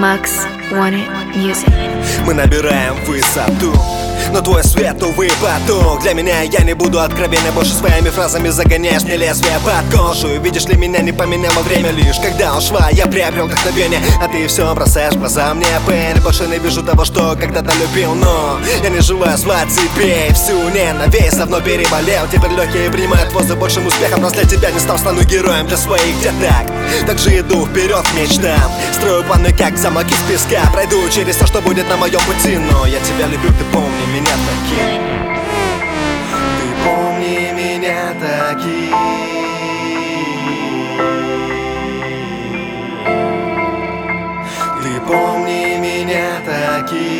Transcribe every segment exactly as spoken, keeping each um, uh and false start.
Max Wanted Music. Мы набираем высоту, но твой свет, увы, потух. Для меня я не буду откровенен, больше своими фразами загоняешь мне лезвие под кожу. И видишь ли, меня не поменяло время, лишь когда ушла я приобрел вдохновение. А ты все бросаешь в глаза мне, Пен. Больше не вижу того, что когда-то любил, но я не желаю звать тебе всю ненависть, давно переболел. Теперь легкие принимают воздух большим успехом, раз для тебя не стал, стану героем для своих. Где так? Так же иду вперед к мечтам, строю планы как замок из песка. Пройду через все, что будет на моем пути, но я тебя люблю, ты помни меня таким. Ты помни меня таким. Ты помни меня таким.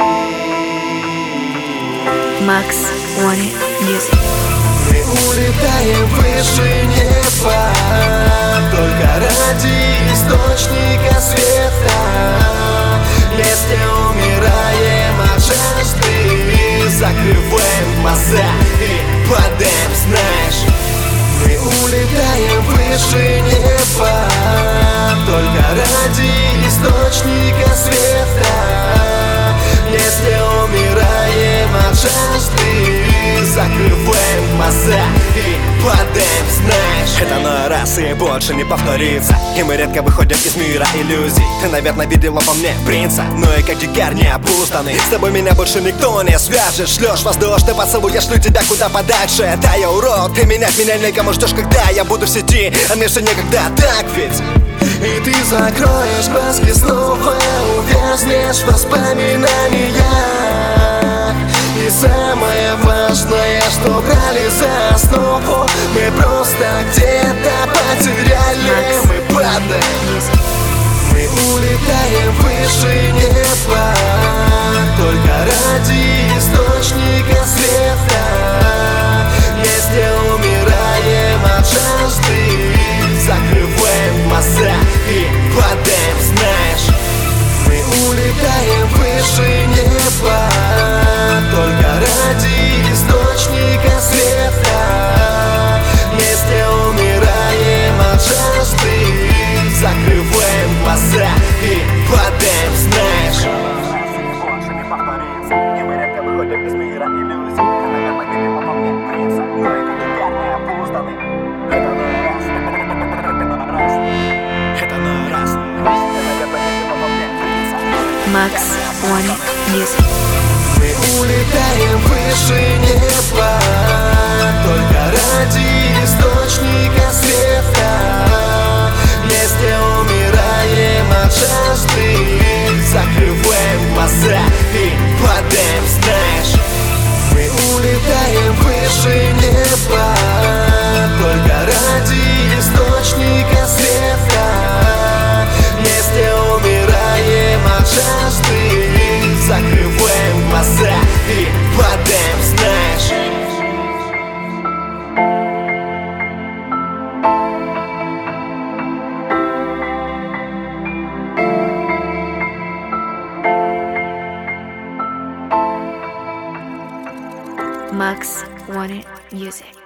Max Wanted Music. Мы улетаем выше неба, только ради источника света. Вместе умираем от жажды, закрываем глаза и падаем, знаешь. Мы улетаем выше неба, только ради источника света. Вместе умираем от жажды, закрываем глаза и падаем, знаешь. Это на раз и больше не повторится, и мы редко выходим из мира иллюзий. Ты, наверное, видела во мне принца, но и как дикарь не опутанный. С тобой меня больше никто не свяжет. Шлешь воздух, ты поцелуй, я шлю тебя куда подальше. Да, я урод, ты менять меня никому ждешь, когда я буду в сети, а мне все некогда, так ведь? И ты закроешь глазки снова, увязнешь в воспоминаниях. И самое важное, что брали за основу, мы просто где-то потеряли. Мы падаем, мы улетаем выше неба, только ради источника света. Вместе умираем от жажды, закрываем глаза и падаем, знаешь. Мы улетаем выше неба, только ради источника света. Вместе умираем от жажды, закрываем глаза и падаем, знаешь. Больше не повторится, и мы редко выходим из мира иллюзий. Ты, наверное, видела во мне принца, но и как дикарь не опутанный. Это на раз, это на раз, ты, наверное, видела во мне принца. Max Wanted Music. Мы улетаем выше неба, только ради источника света. Вместе умираем от жажды, закрываем глаза и падаем, знаешь. Мы улетаем выше неба, только ради источника света. Вместе умираем от жажды, закрываем глаза и падаем, знаешь. Max Wanted Music.